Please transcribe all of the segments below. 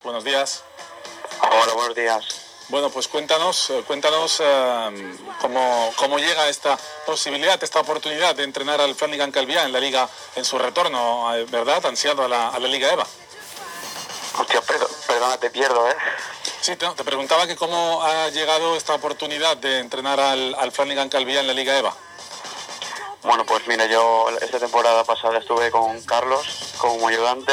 Buenos días. Hola, buenos días. Bueno, pues cuéntanos cómo llega esta posibilidad, esta oportunidad de entrenar al Flanagan Calviá en la Liga, en su retorno, ¿verdad?, ansiado a la Liga EVA. Hostia, perdona, te pierdo, ¿eh? Sí, te preguntaba que cómo ha llegado esta oportunidad de entrenar al Flanagan Calviá en la Liga EVA. Bueno, pues mira, yo esta temporada pasada estuve con Carlos como ayudante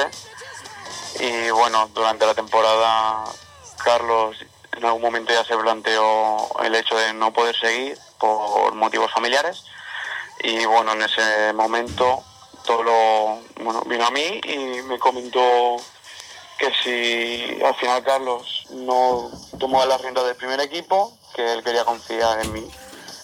y bueno, durante la temporada Carlos en algún momento ya se planteó el hecho de no poder seguir por motivos familiares y bueno, en ese momento vino a mí y me comentó que si al final Carlos no tomaba la rienda del primer equipo, que él quería confiar en mí.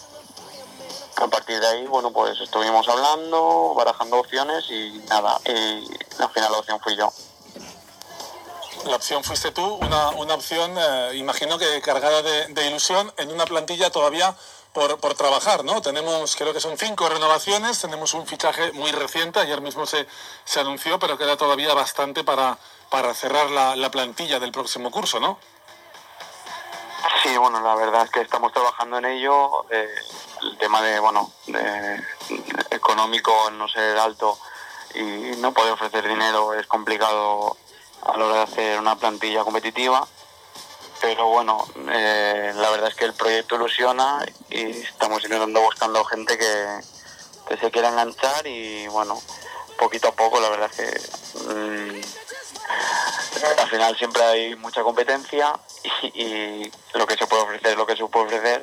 A partir de ahí, bueno, pues estuvimos hablando, barajando opciones y nada, y al final la opción fui yo. La opción fuiste tú, una opción, imagino que cargada de ilusión, en una plantilla todavía por trabajar, ¿no? Tenemos, creo que son 5 renovaciones, tenemos un fichaje muy reciente, ayer mismo se anunció, pero queda todavía bastante para cerrar la plantilla del próximo curso, ¿no? Sí, bueno, la verdad es que estamos trabajando en ello. El tema de económico, no ser alto y no poder ofrecer dinero es complicado a la hora de hacer una plantilla competitiva. Pero bueno, la verdad es que el proyecto ilusiona y estamos buscando gente que se quiera enganchar y bueno, poquito a poco, la verdad es que al final siempre hay mucha competencia y lo que se puede ofrecer es lo que se puede ofrecer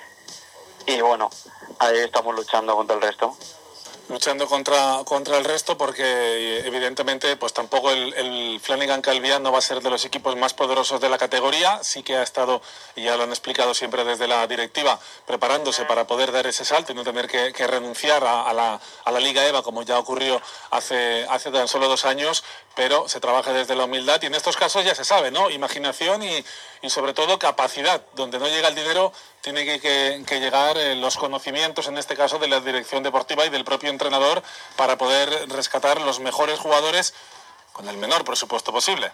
y bueno, ahí estamos luchando contra el resto. Luchando contra el resto porque evidentemente pues tampoco el Flanagan Calviá no va a ser de los equipos más poderosos de la categoría, sí que ha estado, y ya lo han explicado siempre desde la directiva, preparándose para poder dar ese salto y no tener que renunciar a la Liga EVA como ya ocurrió hace tan solo 2 años, pero se trabaja desde la humildad y en estos casos ya se sabe, ¿no? Imaginación y sobre todo capacidad, donde no llega el dinero tiene que llegar los conocimientos, en este caso de la dirección deportiva y del propio entrenador, para poder rescatar los mejores jugadores con el menor presupuesto posible.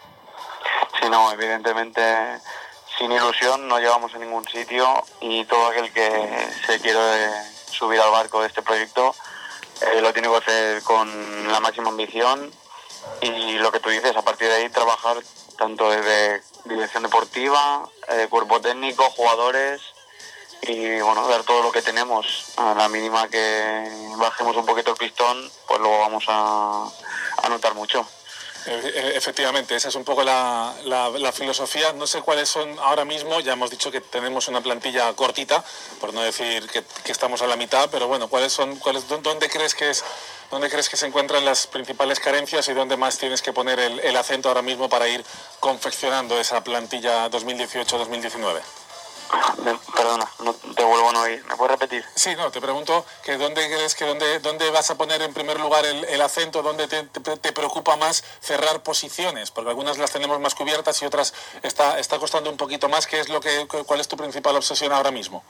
Sí, no, evidentemente sin ilusión no llegamos a ningún sitio y todo aquel que se quiere subir al barco de este proyecto lo tiene que hacer con la máxima ambición y lo que tú dices, a partir de ahí trabajar tanto desde dirección deportiva, cuerpo técnico, jugadores y bueno, dar todo lo que tenemos. A la mínima que bajemos un poquito el pistón, pues luego vamos a notar mucho. Efectivamente, esa es un poco la filosofía. No sé cuáles son ahora mismo, ya hemos dicho que tenemos una plantilla cortita, por no decir que estamos a la mitad, pero bueno, ¿dónde crees que se encuentran las principales carencias y dónde más tienes que poner el acento ahora mismo para ir confeccionando esa plantilla 2018-2019? Perdona, no te vuelvo a no oír. ¿Me puedes repetir? Sí, no, te pregunto que dónde crees que dónde vas a poner en primer lugar el acento, dónde te preocupa más cerrar posiciones, porque algunas las tenemos más cubiertas y otras está costando un poquito más. ¿Cuál es tu principal obsesión ahora mismo?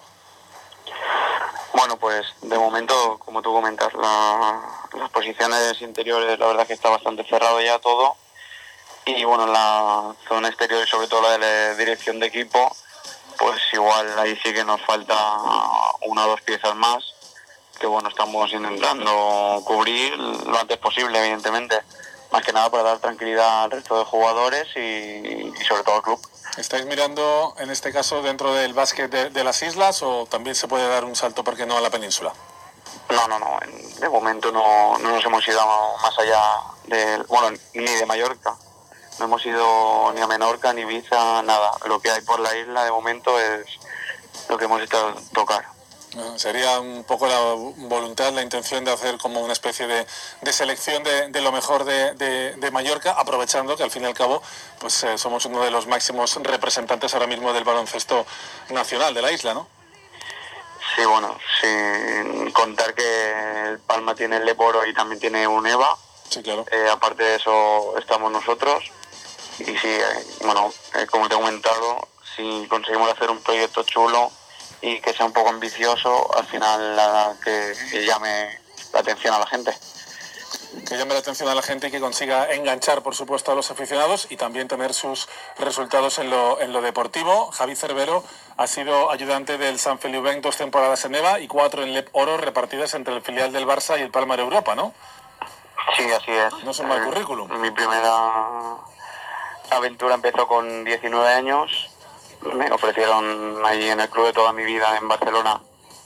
Bueno, pues de momento, como tú comentas, las posiciones interiores, la verdad es que está bastante cerrado ya todo. Y bueno, la zona exterior y sobre todo la de la dirección de equipo, pues igual ahí sí que nos falta 1 o 2 piezas más, que bueno, estamos intentando cubrir lo antes posible, evidentemente. Más que nada para dar tranquilidad al resto de jugadores y sobre todo al club. ¿Estáis mirando, en este caso, dentro del básquet de las islas o también se puede dar un salto, por qué no, a la península? No, de momento no nos hemos ido más allá ni de Mallorca. No hemos ido ni a Menorca, ni Ibiza, nada. Lo que hay por la isla de momento es lo que hemos estado tocar. Sería un poco la voluntad, la intención de hacer como una especie de selección de lo mejor de Mallorca, aprovechando que al fin y al cabo pues somos uno de los máximos representantes ahora mismo del baloncesto nacional de la isla, ¿no? Sí, bueno, sin contar que el Palma tiene el Leporo y también tiene un EVA. Sí, claro. Aparte de eso estamos nosotros. Y sí, como te he comentado, si conseguimos hacer un proyecto chulo y que sea un poco ambicioso, al final que llame la atención a la gente. que llame la atención a la gente y que consiga enganchar, por supuesto, a los aficionados y también tener sus resultados en lo deportivo. Javi Cervero ha sido ayudante del Sant Feliu Benc 2 temporadas en EVA y 4 en LEP Oro, repartidas entre el filial del Barça y el Palma de Europa, ¿no? Sí, así es. No es un mal currículum. Mi primera aventura empezó con 19 años. Me ofrecieron allí en el club de toda mi vida en Barcelona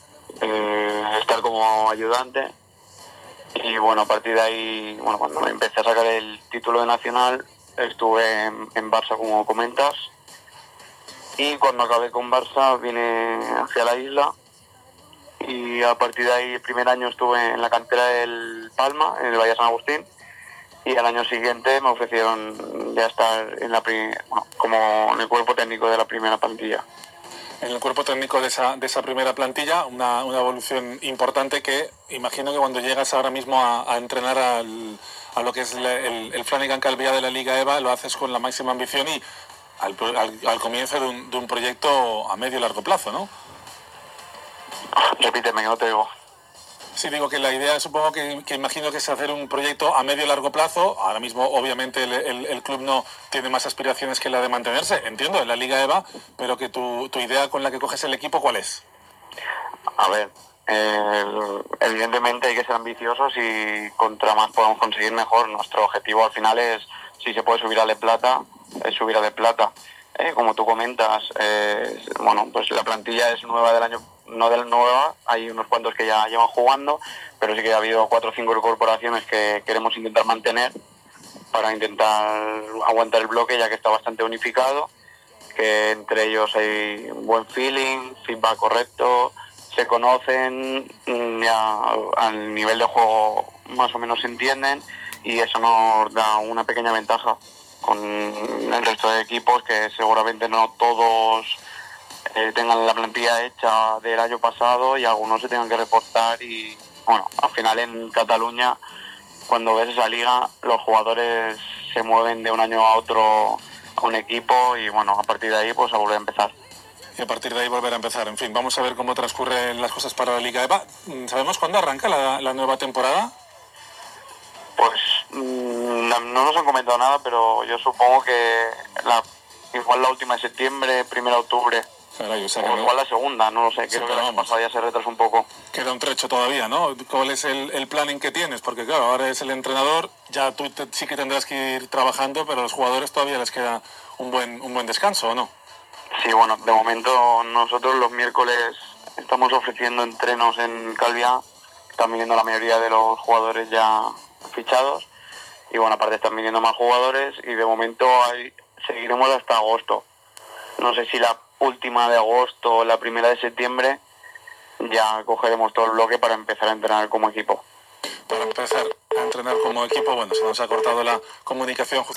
estar como ayudante. Y bueno, a partir de ahí, bueno, cuando empecé a sacar el título de nacional, estuve en Barça, como comentas. Y cuando acabé con Barça, vine hacia la isla. Y a partir de ahí, el primer año estuve en la cantera del Palma, en el Valle San Agustín. Y al año siguiente me ofrecieron ya estar como en el cuerpo técnico de la primera plantilla. En el cuerpo técnico de esa primera plantilla, una evolución importante que imagino que cuando llegas ahora mismo a entrenar a lo que es el Flanagan Calviá de la Liga EVA, lo haces con la máxima ambición y al comienzo de un proyecto a medio y largo plazo, ¿no? Repíteme, que no te digo. Sí, digo que la idea, supongo que imagino que es hacer un proyecto a medio y largo plazo. Ahora mismo, obviamente, el club no tiene más aspiraciones que la de mantenerse, entiendo, en la Liga EVA, pero que tu idea con la que coges el equipo, ¿cuál es? A ver, evidentemente hay que ser ambiciosos y contra más podemos conseguir mejor. Nuestro objetivo al final es, si se puede subir a Le Plata, es subir a Le Plata. Como tú comentas, bueno, pues la plantilla es nueva del año, no de la nueva, hay unos cuantos que ya llevan jugando, pero sí que ha habido 4 o 5 incorporaciones que queremos intentar mantener para intentar aguantar el bloque, ya que está bastante unificado, que entre ellos hay buen feeling, feedback correcto, se conocen, ya al nivel de juego más o menos se entienden y eso nos da una pequeña ventaja con el resto de equipos, que seguramente no todos tengan la plantilla hecha del año pasado y algunos se tengan que reportar. Y bueno, al final en Cataluña, cuando ves esa liga, los jugadores se mueven de un año a otro a un equipo y bueno, a partir de ahí pues a volver a empezar. Y a partir de ahí volver a empezar. En fin, vamos a ver cómo transcurren las cosas para la Liga EVA. ¿Sabemos cuándo arranca la nueva temporada? Pues no nos han comentado nada, pero yo supongo que igual la última de septiembre, 1 de octubre. Caray, o sea, o igual la segunda, no lo sé, creo que el año pasado ya se retrasó un poco. Queda un trecho todavía, ¿no? ¿Cuál es el planning que tienes? Porque claro, ahora eres el entrenador, ya tú sí que tendrás que ir trabajando, pero a los jugadores todavía les queda un buen descanso, ¿o no? Sí, bueno, de momento nosotros los miércoles estamos ofreciendo entrenos en Calviá, están viniendo la mayoría de los jugadores ya fichados y bueno, aparte están viniendo más jugadores y de momento seguiremos hasta agosto. No sé si la última de agosto o la primera de septiembre ya cogeremos todo el bloque para empezar a entrenar como equipo. Para empezar a entrenar como equipo, bueno, se nos ha cortado la comunicación.